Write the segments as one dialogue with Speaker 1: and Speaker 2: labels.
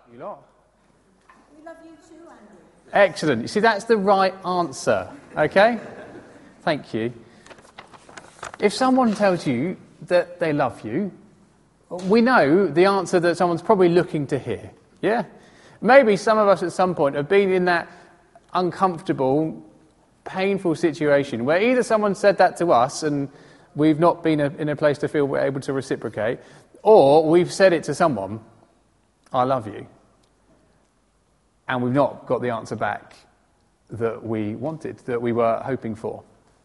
Speaker 1: You lot.
Speaker 2: We love you too, Andy.
Speaker 1: Excellent. You see, that's the right answer. Okay? Thank you. If someone tells you that they love you, we know the answer that someone's probably looking to hear. Yeah? Maybe some of us at some point have been in that uncomfortable, painful situation where either someone said that to us and we've not been in a place to feel we're able to reciprocate, or we've said it to someone, I love you, and we've not got the answer back that we wanted, that we were hoping for.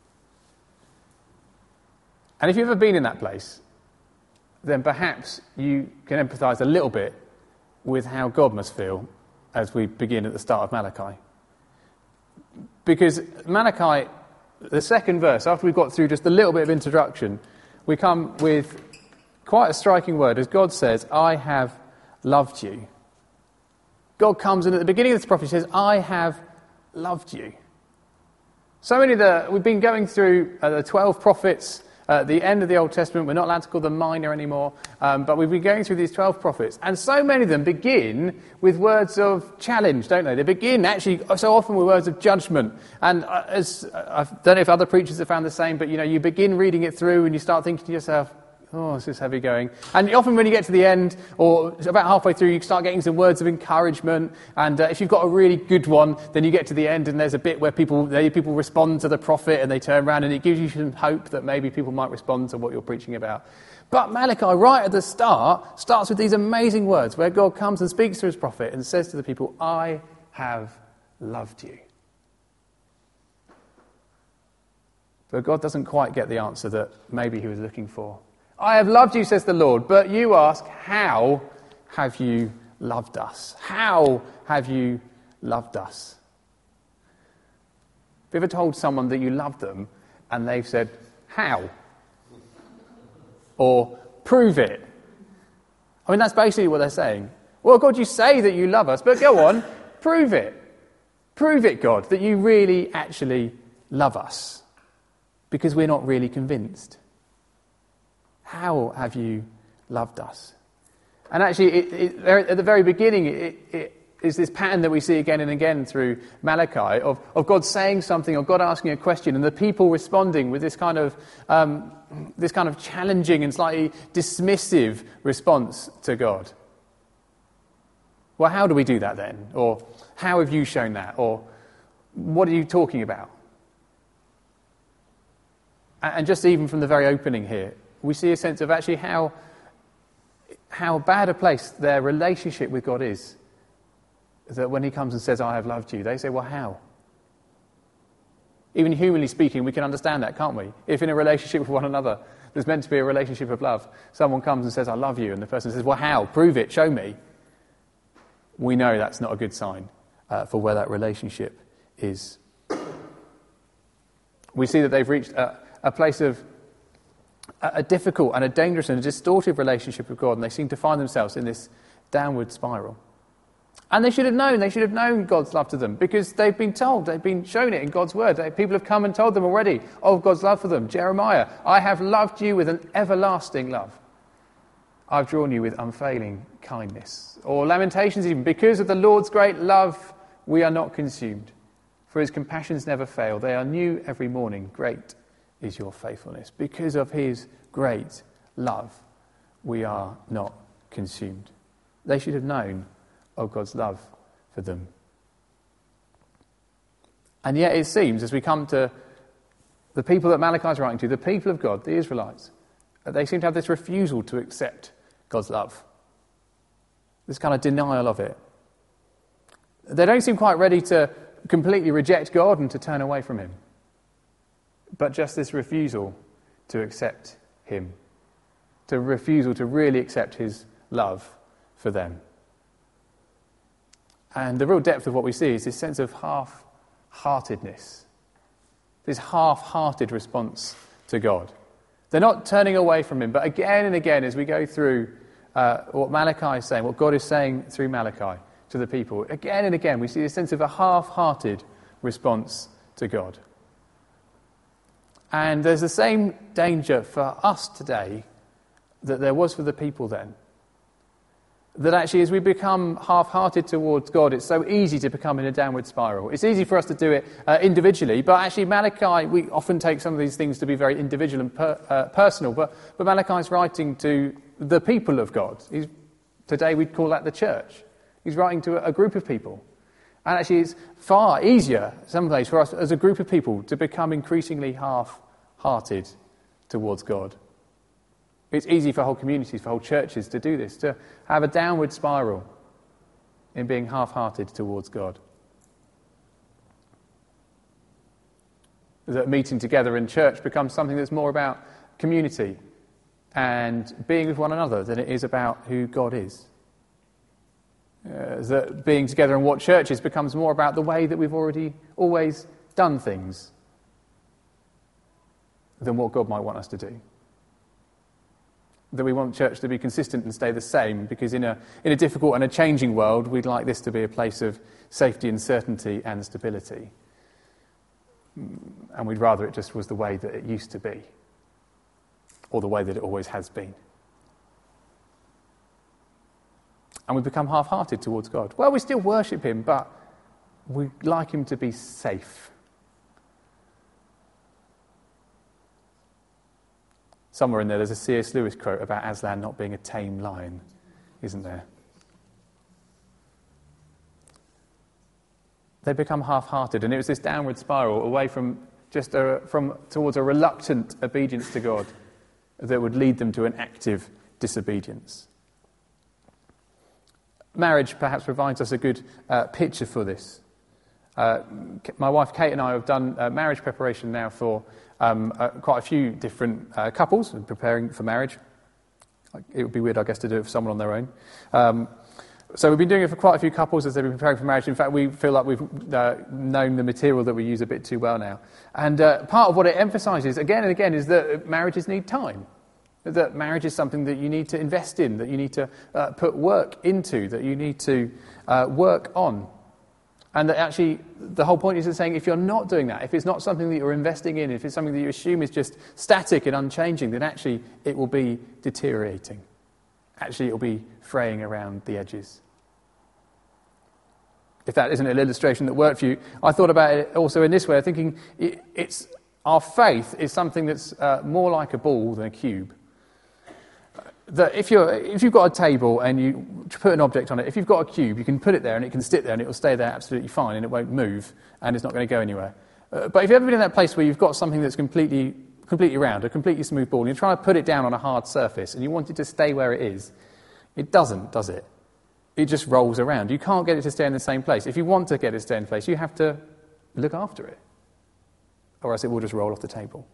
Speaker 1: And if you've ever been in that place, then perhaps you can empathise a little bit with how God must feel as we begin at the start of Malachi. Because Malachi, the second verse, after we've got through just a little bit of introduction, we come with quite a striking word as God says, I have loved you. God comes and at the beginning of this prophecy says, I have loved you. So many we've been going through the 12 prophets at the end of the Old Testament. We're not allowed to call them minor anymore, but we've been going through these 12 prophets, and so many of them begin with words of challenge, don't they? They begin actually so often with words of judgment, and as I don't know if other preachers have found the same, but you begin reading it through and you start thinking to yourself, oh, this is heavy going. And often when you get to the end, or about halfway through, you start getting some words of encouragement. And if you've got a really good one, then you get to the end and there's a bit where people respond to the prophet and they turn around and it gives you some hope that maybe people might respond to what you're preaching about. But Malachi, right at the start, starts with these amazing words where God comes and speaks to his prophet and says to the people, I have loved you. But God doesn't quite get the answer that maybe he was looking for. I have loved you, says the Lord, but you ask, how have you loved us? How have you loved us? Have you ever told someone that you love them and they've said, how? Or, prove it? I mean, that's basically what they're saying. Well, God, you say that you love us, but go on, prove it. Prove it, God, that you really actually love us. Because we're not really convinced. How have you loved us? And actually, at the very beginning, it is this pattern that we see again and again through Malachi of God saying something or God asking a question and the people responding with this kind of challenging and slightly dismissive response to God. Well, how do we do that then? Or how have you shown that? Or what are you talking about? And just even from the very opening here, we see a sense of actually how bad a place their relationship with God is. That when he comes and says, I have loved you, they say, well, how? Even humanly speaking, we can understand that, can't we? If in a relationship with one another, there's meant to be a relationship of love, someone comes and says, I love you, and the person says, well, how? Prove it, show me. We know that's not a good sign for where that relationship is. We see that they've reached a place of a difficult and a dangerous and a distorted relationship with God, and they seem to find themselves in this downward spiral. And they should have known God's love to them, because they've been told, they've been shown it in God's word. People have come and told them already of God's love for them. Jeremiah, I have loved you with an everlasting love. I've drawn you with unfailing kindness. Or Lamentations even, because of the Lord's great love, we are not consumed. For his compassions never fail. They are new every morning. Great is your faithfulness. Because of his great love, we are not consumed. They should have known of God's love for them. And yet it seems, as we come to the people that Malachi is writing to, the people of God, the Israelites, they seem to have this refusal to accept God's love. This kind of denial of it. They don't seem quite ready to completely reject God and to turn away from him. But just this refusal to accept him. To refusal to really accept his love for them. And the real depth of what we see is this sense of half-heartedness. This half-hearted response to God. They're not turning away from him, but again and again as we go through what Malachi is saying, what God is saying through Malachi to the people, again and again we see a sense of a half-hearted response to God. And there's the same danger for us today that there was for the people then. That actually, as we become half-hearted towards God, it's so easy to become in a downward spiral. It's easy for us to do it individually, but actually Malachi, we often take some of these things to be very individual and personal, but Malachi's writing to the people of God. Today we'd call that the church. He's writing to a group of people. And actually it's far easier, some days, for us as a group of people to become increasingly half-hearted towards God. It's easy for whole communities, for whole churches to do this, to have a downward spiral in being half-hearted towards God. That meeting together in church becomes something that's more about community and being with one another than it is about who God is. That being together in what churches becomes more about the way that we've always done things than what God might want us to do. That we want church to be consistent and stay the same, because in a difficult and a changing world, we'd like this to be a place of safety and certainty and stability. And we'd rather it just was the way that it used to be, or the way that it always has been. And we become half-hearted towards God. Well, we still worship him, but we like him to be safe. Somewhere in there's a C.S. Lewis quote about Aslan not being a tame lion, isn't there? They become half-hearted, and it was this downward spiral away from towards a reluctant obedience to God that would lead them to an active disobedience. Marriage perhaps provides us a good picture for this. My wife Kate and I have done marriage preparation now for quite a few different couples preparing for marriage. It would be weird, I guess, to do it for someone on their own. So we've been doing it for quite a few couples as they've been preparing for marriage. In fact, we feel like we've known the material that we use a bit too well now. And part of what it emphasises again and again is that marriages need time. That marriage is something that you need to invest in, that you need to put work into, that you need to work on. And that actually, the whole point is saying if you're not doing that, if it's not something that you're investing in, if it's something that you assume is just static and unchanging, then actually it will be deteriorating. Actually, it will be fraying around the edges. If that isn't an illustration that worked for you, I thought about it also in this way, thinking it's our faith is something that's more like a ball than a cube. That if you've got a table and you put an object on it, if you've got a cube, you can put it there and it can sit there and it will stay there absolutely fine and it won't move and it's not going to go anywhere. But if you've ever been in that place where you've got something that's completely round, a completely smooth ball, and you're trying to put it down on a hard surface and you want it to stay where it is, it doesn't, does it? It just rolls around. You can't get it to stay in the same place. If you want to get it to stay in place, you have to look after it, or else it will just roll off the table.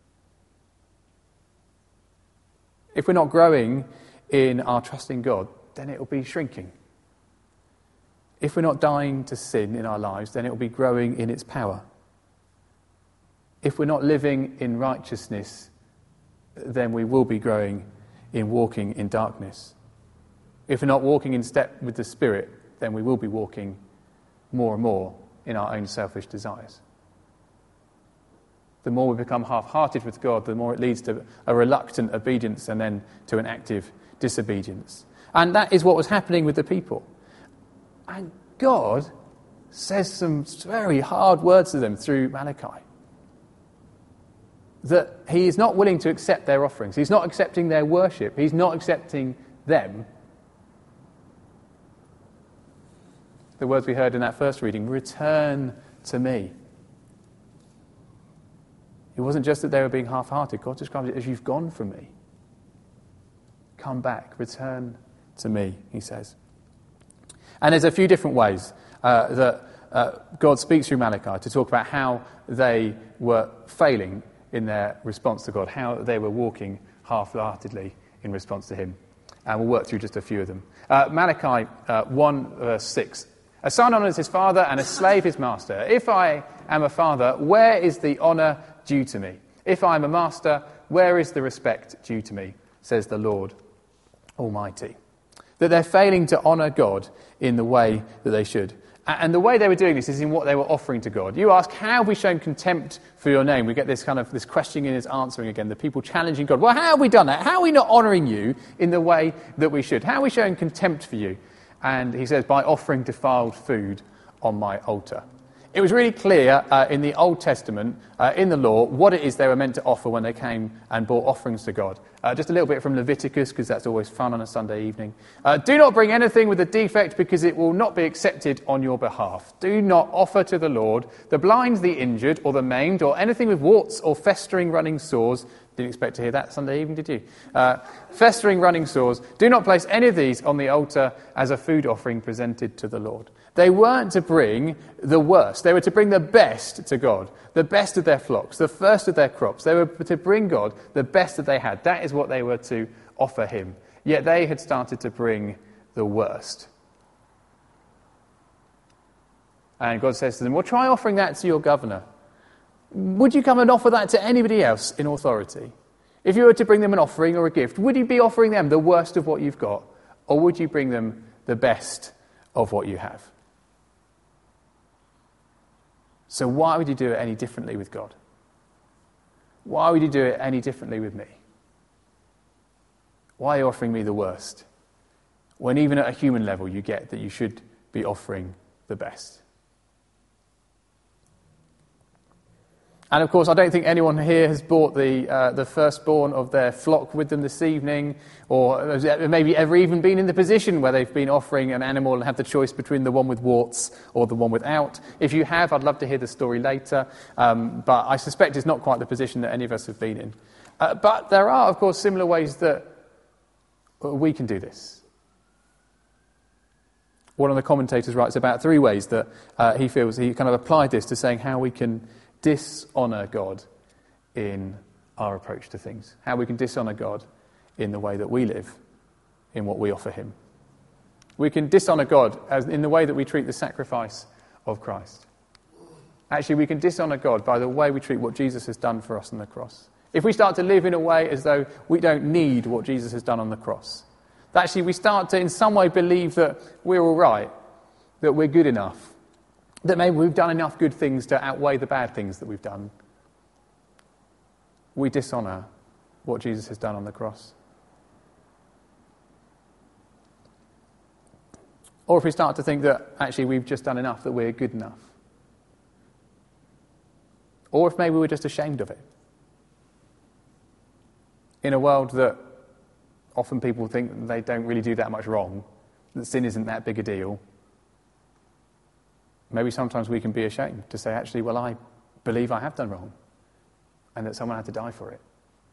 Speaker 1: If we're not growing in our trust in God, then it will be shrinking. If we're not dying to sin in our lives, then it will be growing in its power. If we're not living in righteousness, then we will be growing in walking in darkness. If we're not walking in step with the Spirit, then we will be walking more and more in our own selfish desires. The more we become half-hearted with God, the more it leads to a reluctant obedience and then to an active disobedience. And that is what was happening with the people. And God says some very hard words to them through Malachi. That he is not willing to accept their offerings. He's not accepting their worship. He's not accepting them. The words we heard in that first reading, return to me. It wasn't just that they were being half-hearted. God describes it as you've gone from me. Come back, return to me, he says. And there's a few different ways that God speaks through Malachi to talk about how they were failing in their response to God, how they were walking half-heartedly in response to him. And we'll work through just a few of them. Malachi 1 verse 6. A son honours his father and a slave his master. If I am a father, where is the honour due to me? If I am a master, where is the respect due to me? Says the Lord Almighty. That they're failing to honour God in the way that they should. And the way they were doing this is in what they were offering to God. You ask, how have we shown contempt for your name? We get this questioning and his answering again, the people challenging God. Well, how have we done that? How are we not honouring you in the way that we should? How are we showing contempt for you? And he says, by offering defiled food on my altar. It was really clear in the Old Testament, in the law, what it is they were meant to offer when they came and brought offerings to God. Just a little bit from Leviticus, because that's always fun on a Sunday evening. Do not bring anything with a defect, because it will not be accepted on your behalf. Do not offer to the Lord the blind, the injured, or the maimed, or anything with warts or festering running sores. Didn't expect to hear that Sunday evening, did you? Festering running sores. Do not place any of these on the altar as a food offering presented to the Lord. They weren't to bring the worst. They were to bring the best to God, the best of their flocks, the first of their crops. They were to bring God the best that they had. That is what they were to offer him. Yet they had started to bring the worst. And God says to them, well, try offering that to your governor. Would you come and offer that to anybody else in authority? If you were to bring them an offering or a gift, would you be offering them the worst of what you've got? Or would you bring them the best of what you have? So why would you do it any differently with God? Why would you do it any differently with me? Why are you offering me the worst? When even at a human level you get that you should be offering the best. And of course, I don't think anyone here has brought the firstborn of their flock with them this evening, or maybe ever even been in the position where they've been offering an animal and had the choice between the one with warts or the one without. If you have, I'd love to hear the story later, but I suspect it's not quite the position that any of us have been in. But there are, of course, similar ways that we can do this. One of the commentators writes about 3 ways that he feels he kind of applied this to saying how we can dishonour God in our approach to things. How we can dishonour God in the way that we live, in what we offer him. We can dishonour God as in the way that we treat the sacrifice of Christ. Actually, we can dishonour God by the way we treat what Jesus has done for us on the cross. If we start to live in a way as though we don't need what Jesus has done on the cross, that actually we start to in some way believe that we're all right, that we're good enough, that maybe we've done enough good things to outweigh the bad things that we've done, we dishonour what Jesus has done on the cross. Or if we start to think that actually we've just done enough, that we're good enough. Or if maybe we're just ashamed of it. In a world that often people think they don't really do that much wrong, that sin isn't that big a deal, maybe sometimes we can be ashamed to say, actually, well, I believe I have done wrong and that someone had to die for it.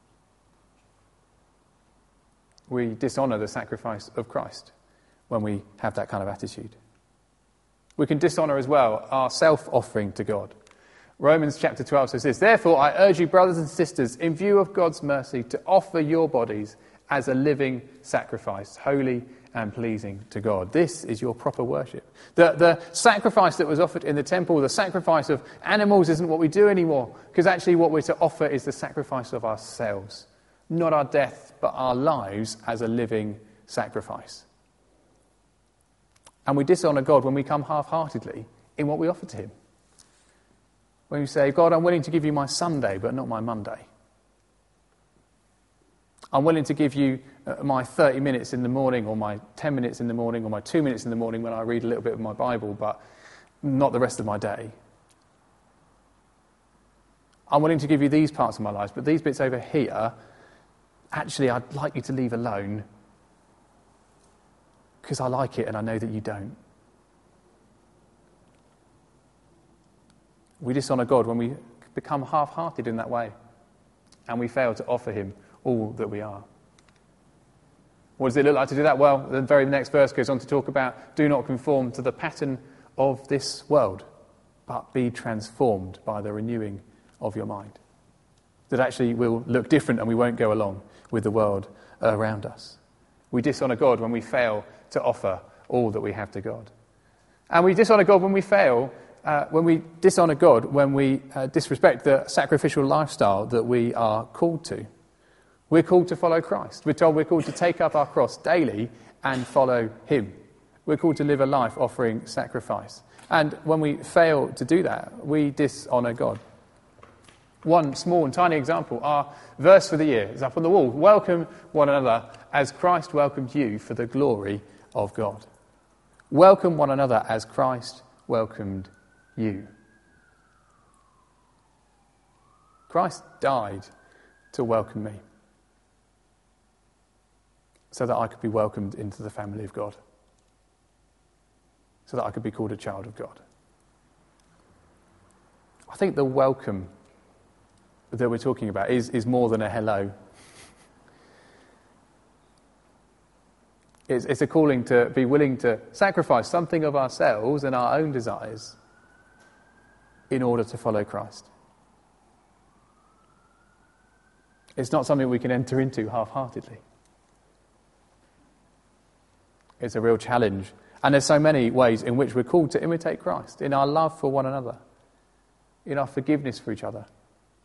Speaker 1: We dishonour the sacrifice of Christ when we have that kind of attitude. We can dishonour as well our self-offering to God. Romans chapter 12 says this, therefore I urge you, brothers and sisters, in view of God's mercy, to offer your bodies as a living sacrifice, holy and pleasing to God. This is your proper worship. The sacrifice that was offered in the temple, the sacrifice of animals isn't what we do anymore, because actually what we're to offer is the sacrifice of ourselves. Not our death, but our lives as a living sacrifice. And we dishonour God when we come half-heartedly in what we offer to him. When you say, God, I'm willing to give you my Sunday, but not my Monday. I'm willing to give you my 30 minutes in the morning, or my 10 minutes in the morning, or my 2 minutes in the morning when I read a little bit of my Bible, but not the rest of my day. I'm willing to give you these parts of my life, but these bits over here, actually I'd like you to leave alone because I like it and I know that you don't. We dishonour God when we become half-hearted in that way and we fail to offer him all that we are. What does it look like to do that? Well, the very next verse goes on to talk about do not conform to the pattern of this world, but be transformed by the renewing of your mind. That actually will look different and we won't go along with the world around us. We dishonour God when we fail to offer all that we have to God. And we dishonour God when we fail, when we dishonour God, when we disrespect the sacrificial lifestyle that we are called to. We're called to follow Christ. We're told we're called to take up our cross daily and follow him. We're called to live a life offering sacrifice. And when we fail to do that, we dishonour God. One small and tiny example, our verse for the year is up on the wall. Welcome one another as Christ welcomed you for the glory of God. Welcome one another as Christ welcomed you. Christ died to welcome me so that I could be welcomed into the family of God, so that I could be called a child of God. I think the welcome that we're talking about is more than a hello. It's a calling to be willing to sacrifice something of ourselves and our own desires in order to follow Christ. It's not something we can enter into half-heartedly. It's a real challenge. And there's so many ways in which we're called to imitate Christ, in our love for one another, in our forgiveness for each other.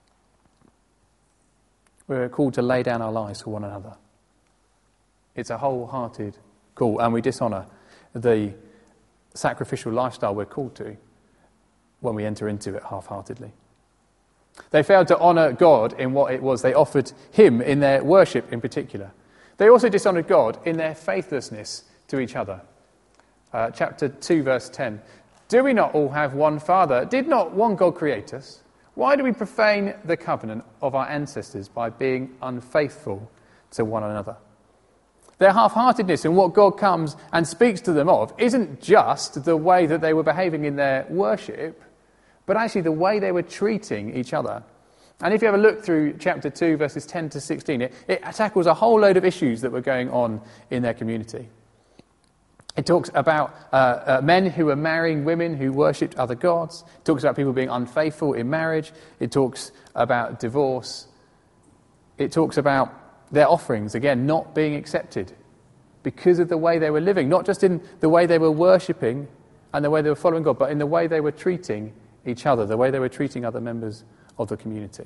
Speaker 1: We're called to lay down our lives for one another. It's a wholehearted call, and we dishonour the sacrificial lifestyle we're called to when we enter into it half-heartedly. They failed to honour God in what it was they offered him in their worship in particular. They also dishonoured God in their faithlessness to each other. Chapter 2, verse 10. Do we not all have one Father? Did not one God create us? Why do we profane the covenant of our ancestors by being unfaithful to one another? Their half-heartedness in what God comes and speaks to them of isn't just the way that they were behaving in their worship, but actually the way they were treating each other. And if you have a look through chapter 2, verses 10 to 16, it tackles a whole load of issues that were going on in their community. It talks about men who were marrying women who worshipped other gods. It talks about people being unfaithful in marriage. It talks about divorce. It talks about their offerings, again, not being accepted because of the way they were living, not just in the way they were worshipping and the way they were following God, but in the way they were treating each other, the way they were treating other members of the community.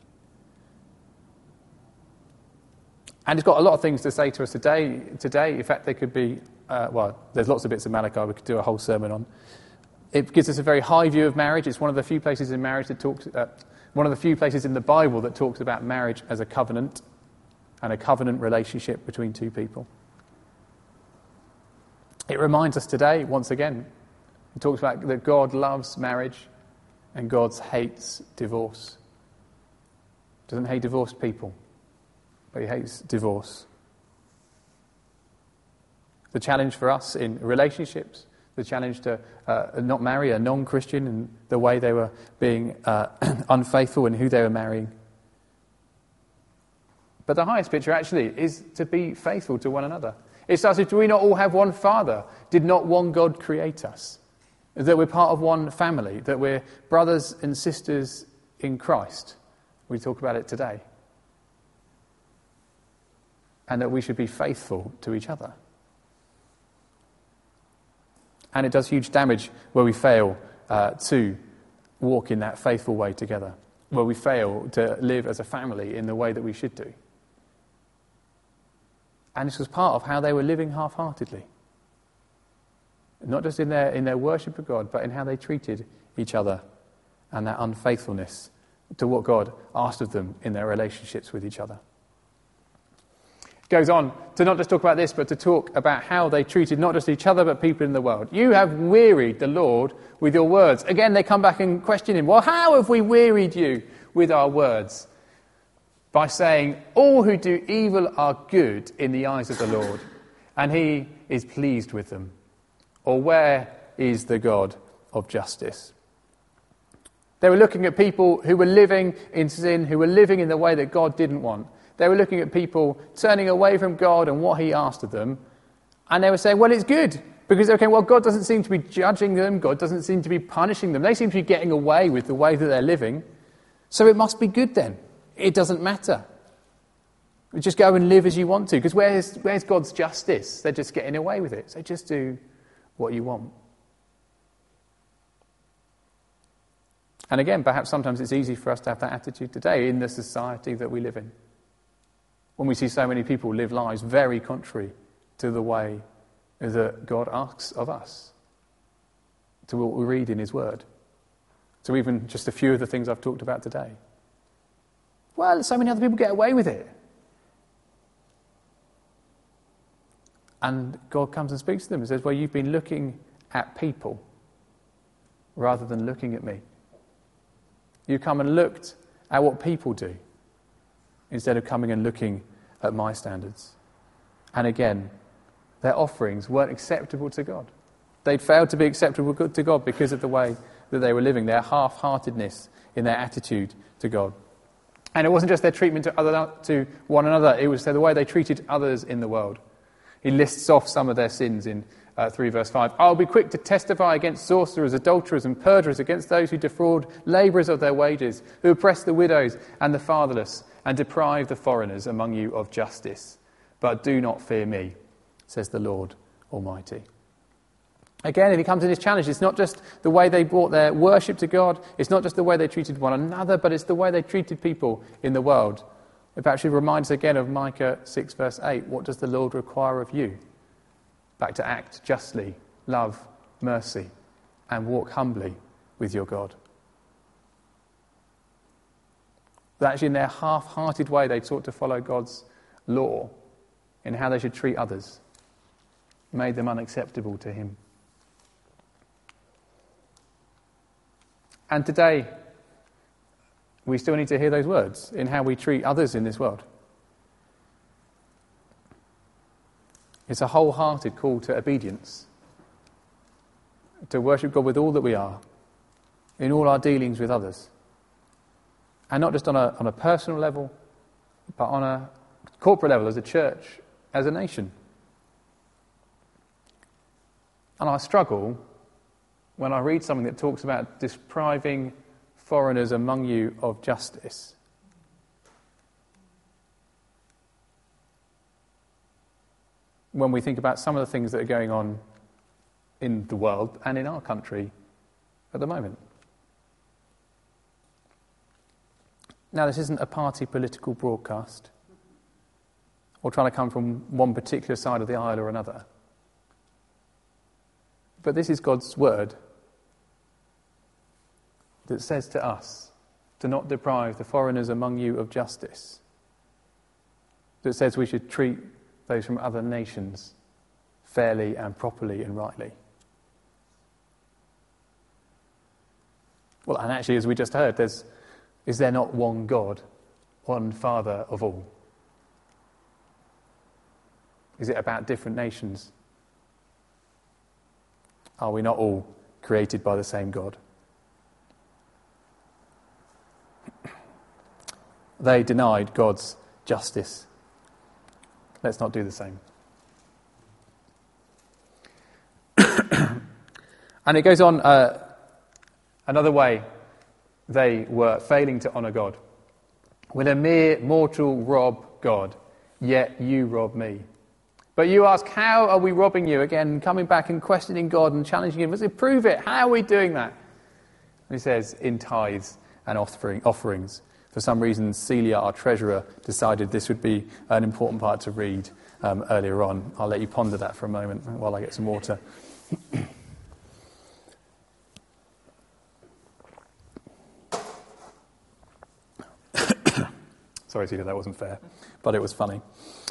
Speaker 1: And it's got a lot of things to say to us today. In fact, there could be, there's lots of bits of Malachi we could do a whole sermon on. It gives us a very high view of marriage. It's one of the few places in marriage that talks, one of the few places in the Bible that talks about marriage as a covenant and a covenant relationship between two people. It reminds us today, once again, it talks about that God loves marriage and God hates divorce. Doesn't hate divorced people, but he hates divorce. The challenge for us in relationships, the challenge to not marry a non-Christian and the way they were being unfaithful and who they were marrying. But the highest picture actually is to be faithful to one another. It starts with, do we not all have one Father? Did not one God create us? That we're part of one family, that we're brothers and sisters in Christ. We talk about it today. And that we should be faithful to each other. And it does huge damage where we fail to walk in that faithful way together, where we fail to live as a family in the way that we should do. And this was part of how they were living half-heartedly. Not just in their worship of God, but in how they treated each other and that unfaithfulness to what God asked of them in their relationships with each other. It goes on to not just talk about this, but to talk about how they treated not just each other, but people in the world. You have wearied the Lord with your words. Again, they come back and question him. Well, how have we wearied you with our words? By saying, all who do evil are good in the eyes of the Lord, and he is pleased with them. Or where is the God of justice? They were looking at people who were living in sin, who were living in the way that God didn't want. They were looking at people turning away from God and what he asked of them. And they were saying, well, it's good. Because, God doesn't seem to be judging them. God doesn't seem to be punishing them. They seem to be getting away with the way that they're living. So it must be good then. It doesn't matter. You just go and live as you want to. Because where's God's justice? They're just getting away with it. So just do what you want. And again, perhaps sometimes it's easy for us to have that attitude today in the society that we live in. When we see so many people live lives very contrary to the way that God asks of us. to what we read in his word, to even just a few of the things I've talked about today. Well, so many other people get away with it. And God comes and speaks to them and says, well, you've been looking at people rather than looking at me. You come and looked at what people do instead of coming and looking at my standards. And again, their offerings weren't acceptable to God. They'd failed to be acceptable to God because of the way that they were living, their half-heartedness in their attitude to God. And it wasn't just their treatment to one another, it was the way they treated others in the world. He lists off some of their sins in 3 verse 5. I'll be quick to testify against sorcerers, adulterers and perjurers, against those who defraud labourers of their wages, who oppress the widows and the fatherless, and deprive the foreigners among you of justice. But do not fear me, says the Lord Almighty. Again, if he comes in his challenge, it's not just the way they brought their worship to God, it's not just the way they treated one another, but it's the way they treated people in the world. It actually reminds us again of Micah 6 verse 8. What does the Lord require of you? Back to act justly, love mercy, and walk humbly with your God. That actually in their half-hearted way they sought to follow God's law in how they should treat others, made them unacceptable to him. And today, we still need to hear those words in how we treat others in this world. It's a wholehearted call to obedience, to worship God with all that we are, in all our dealings with others. And not just on a personal level, but on a corporate level, as a church, as a nation. And I struggle when I read something that talks about depriving foreigners among you of justice. When we think about some of the things that are going on in the world and in our country at the moment. Now, this isn't a party political broadcast or trying to come from one particular side of the aisle or another. But this is God's word that says to us to not deprive the foreigners among you of justice. That says we should treat those from other nations fairly and properly and rightly. Well, and actually, as we just heard, is there not one God, one Father of all? Is it about different nations? Are we not all created by the same God? They denied God's justice. Let's not do the same. And it goes on another way they were failing to honour God. Will a mere mortal rob God? Yet you rob me. But you ask, how are we robbing you? Again, coming back and questioning God and challenging him. Let's prove it. How are we doing that? And he says, in tithes and offerings. For some reason, Celia, our treasurer, decided this would be an important part to read earlier on. I'll let you ponder that for a moment while I get some water. Sorry, Celia, that wasn't fair, but it was funny.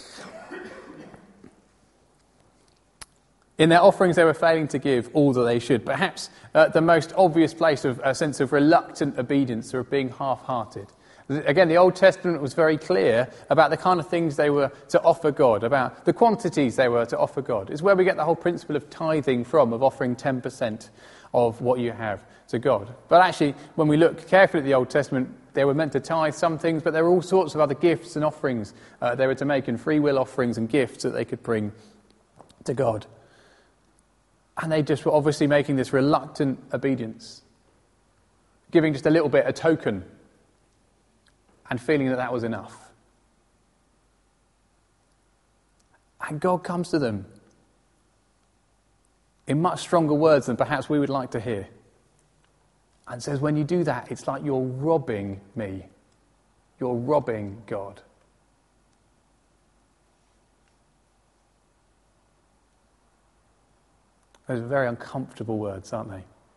Speaker 1: In their offerings, they were failing to give all that they should. Perhaps the most obvious place of a sense of reluctant obedience or of being half-hearted. Again, the Old Testament was very clear about the kind of things they were to offer God, about the quantities they were to offer God. It's where we get the whole principle of tithing from, of offering 10% of what you have to God. But actually, when we look carefully at the Old Testament, they were meant to tithe some things, but there were all sorts of other gifts and offerings they were to make, and free will offerings and gifts that they could bring to God. And they just were obviously making this reluctant obedience, giving just a little bit, a token, and feeling that that was enough. And God comes to them in much stronger words than perhaps we would like to hear, and says, when you do that, it's like you're robbing me. You're robbing God. Those are very uncomfortable words, aren't they?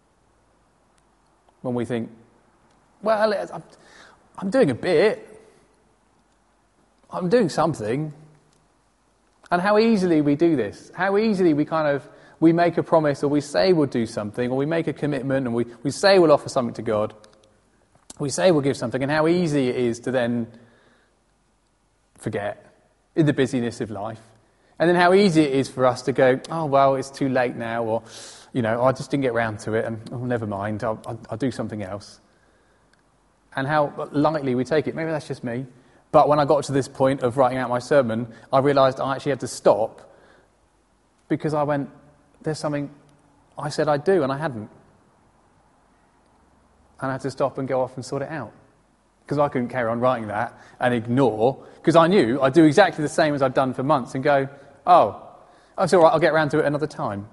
Speaker 1: when we think, well, I'm doing a bit. I'm doing something. And how easily we do this. How easily we make a promise, or we say we'll do something, or we make a commitment, and we say we'll offer something to God. We say we'll give something, and how easy it is to then forget in the busyness of life. And then how easy it is for us to go, oh, well, it's too late now, or, I just didn't get round to it, and never mind, I'll do something else. And how lightly we take it. Maybe that's just me. But when I got to this point of writing out my sermon, I realised I actually had to stop because I went, there's something I said I'd do and I hadn't. And I had to stop and go off and sort it out. Because I couldn't carry on writing that and ignore, because I knew I'd do exactly the same as I'd done for months and go, oh, it's all right, I'll get around to it another time.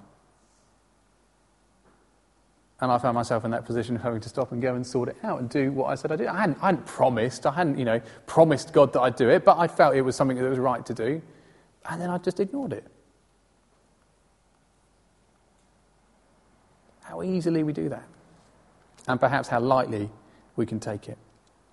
Speaker 1: And I found myself in that position of having to stop and go and sort it out and do what I said I'd do. I hadn't promised God that I'd do it, but I felt it was something that was right to do. And then I just ignored it. How easily we do that. And perhaps how lightly we can take it.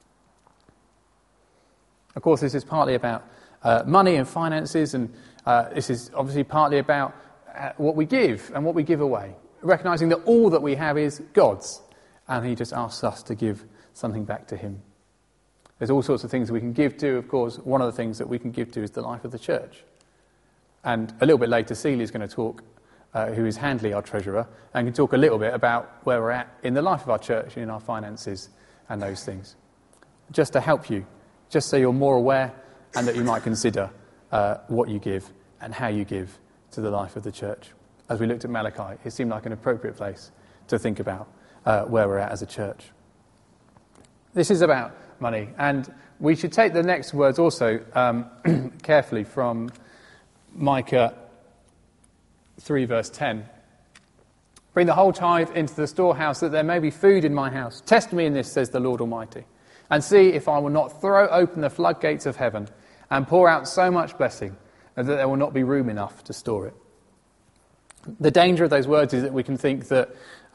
Speaker 1: Of course, this is partly about money and finances, and this is obviously partly about what we give and what we give away. Recognising that all that we have is God's, and he just asks us to give something back to him. There's all sorts of things we can give to. Of course, one of the things that we can give to is the life of the church. And a little bit later, Celia is going to talk, who is Handley, our treasurer, and can talk a little bit about where we're at in the life of our church, in our finances and those things. Just to help you, just so you're more aware and that you might consider what you give and how you give to the life of the church. As we looked at Malachi, it seemed like an appropriate place to think about where we're at as a church. This is about money, and we should take the next words also carefully from Micah 3 verse 10. Bring the whole tithe into the storehouse, that there may be food in my house. Test me in this, says the Lord Almighty, and see if I will not throw open the floodgates of heaven and pour out so much blessing that there will not be room enough to store it. The danger of those words is that we can think that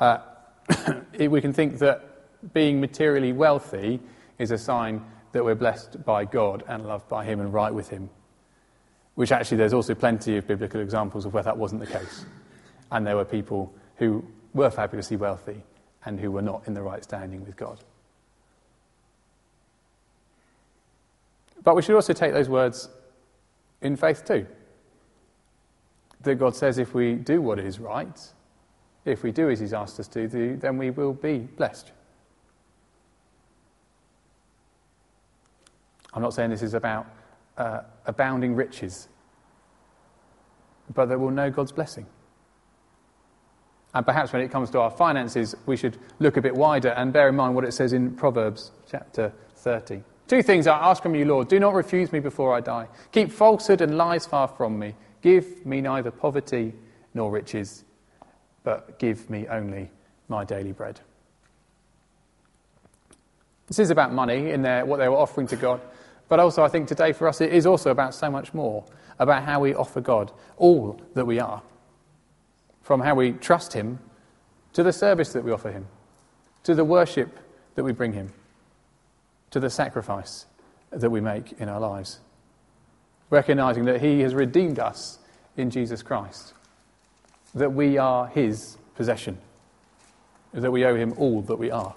Speaker 1: being materially wealthy is a sign that we're blessed by God and loved by him and right with him. Which actually there's also plenty of biblical examples of where that wasn't the case. And there were people who were fabulously wealthy and who were not in the right standing with God. But we should also take those words in faith too. That God says if we do what is right, if we do as he's asked us to do, then we will be blessed. I'm not saying this is about abounding riches, but that we'll know God's blessing. And perhaps when it comes to our finances, we should look a bit wider and bear in mind what it says in Proverbs chapter 30. 2 things I ask from you, Lord. Do not refuse me before I die. Keep falsehood and lies far from me. Give me neither poverty nor riches, but give me only my daily bread. This is about money in what they were offering to God. But also I think today for us it is also about so much more, about how we offer God all that we are. From how we trust him, to the service that we offer him, to the worship that we bring him, to the sacrifice that we make in our lives. Recognising that he has redeemed us in Jesus Christ, that we are his possession, that we owe him all that we are.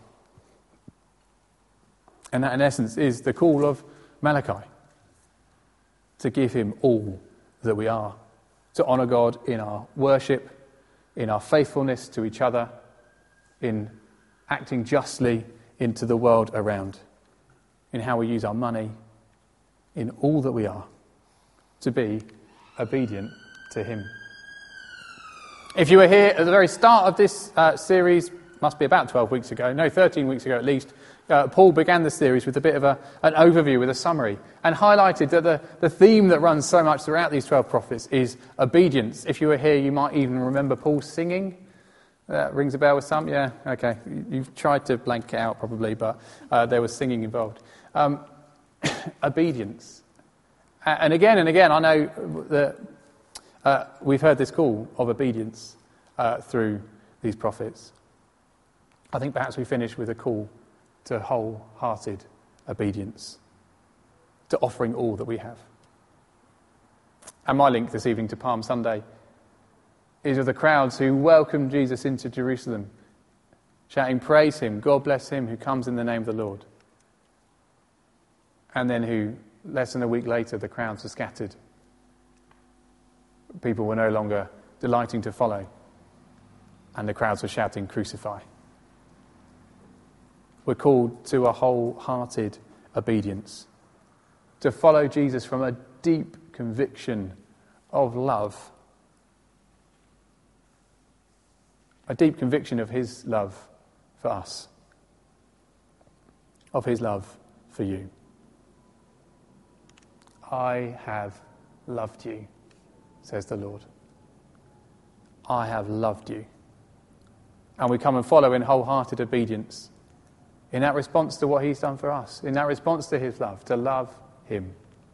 Speaker 1: And that in essence is the call of Malachi, to give him all that we are, to honour God in our worship, in our faithfulness to each other, in acting justly into the world around, in how we use our money, in all that we are, to be obedient to him. If you were here at the very start of this series, must be about 13 weeks ago at least, Paul began the series with a bit of an overview, with a summary, and highlighted that the theme that runs so much throughout these 12 prophets is obedience. If you were here, you might even remember Paul singing. That rings a bell with some? Yeah, okay. You've tried to blank it out probably, but there was singing involved. Obedience. And again, I know that we've heard this call of obedience through these prophets. I think perhaps we finish with a call to wholehearted obedience, to offering all that we have. And my link this evening to Palm Sunday is of the crowds who welcomed Jesus into Jerusalem, shouting, "Praise him, God bless him who comes in the name of the Lord." And then who, less than a week later, the crowds were scattered. People were no longer delighting to follow, and the crowds were shouting, "Crucify." We're called to a wholehearted obedience, to follow Jesus from a deep conviction of love, a deep conviction of his love for us, of his love for you. "I have loved you," says the Lord. I have loved you. And we come and follow in wholehearted obedience, in that response to what he's done for us, in that response to his love, to love him.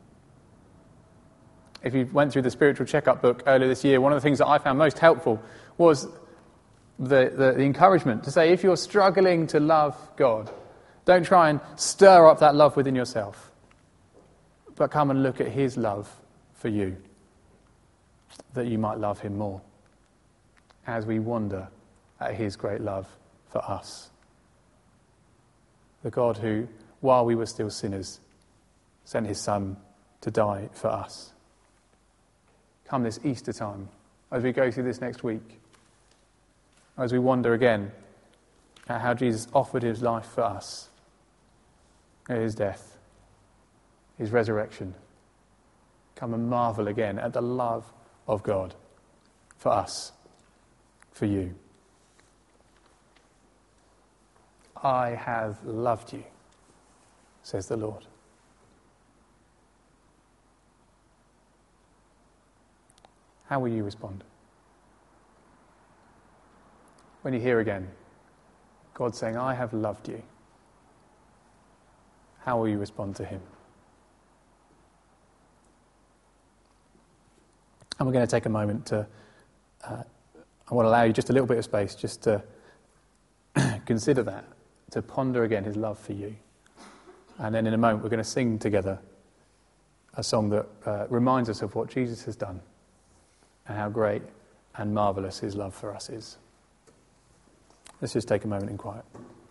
Speaker 1: If you went through the spiritual checkup book earlier this year, one of the things that I found most helpful was the encouragement to say, if you're struggling to love God, don't try and stir up that love within yourself, but come and look at his love for you, that you might love him more, as we wonder at his great love for us. The God who, while we were still sinners, sent his Son to die for us. Come this Easter time, as we go through this next week, as we wonder again at how Jesus offered his life for us, at his death, his resurrection. Come and marvel again at the love of God for us, for you. I have loved you, says the Lord. How will you respond? When you hear again God saying, I have loved you, how will you respond to him? And we're going to take a moment to, I want to allow you just a little bit of space just to consider that, to ponder again his love for you. And then in a moment we're going to sing together a song that reminds us of what Jesus has done and how great and marvellous his love for us is. Let's just take a moment in quiet.